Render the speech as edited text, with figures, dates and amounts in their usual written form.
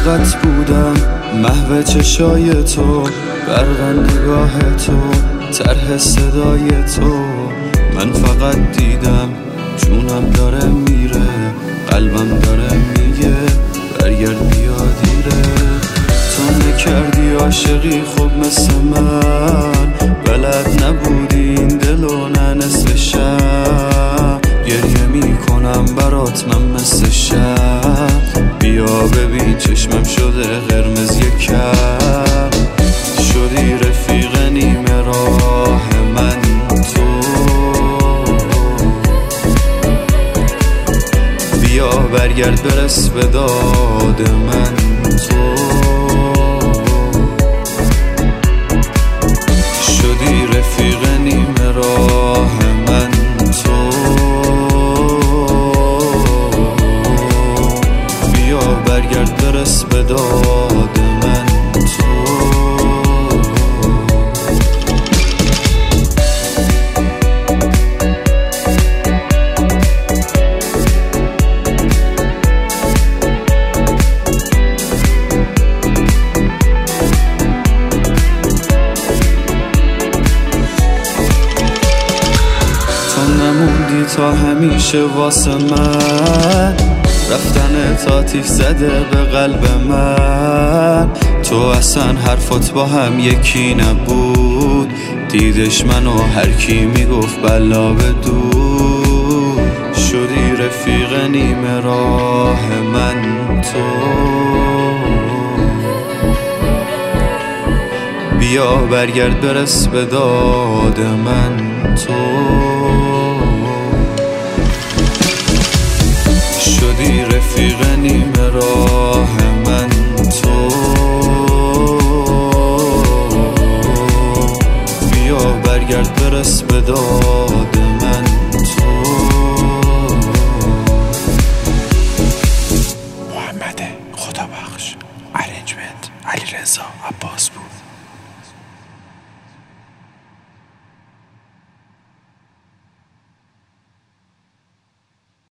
فقط بودم محو چشای تو، برق نگاه تو، طرح صدای تو. من فقط دیدم جونم داره میره، قلبم داره میگه برگرد بیا دیره. تو نکردی عاشقی خوب مثل من، بلد نبودی این دلو نه نصف شب. گریه میکنم برات من مثل شب، بیا ببین چشمم شده قرمز یکم. شدی رفیق نیمه راه من تو، بیا برگرد برس به داد من تو. شدی رفیق نیمه راه من تو، بیا برگرد برس به داد من تو. نموندی تا همیشه واسه من، رفتن تا تیف زده به قلب من. تو اصلا حرفات با هم یکی نبود، دیدش منو هر کی میگفت بلا بدو. شدی رفیق نیمه راه من تو، بیا برگرد برس به داد من تو. شدی رفیق نیمه راه من تو، بیا برگرد برس به داد من تو. محمد خدا بخش، ارنجمنت علیرضا عباسی.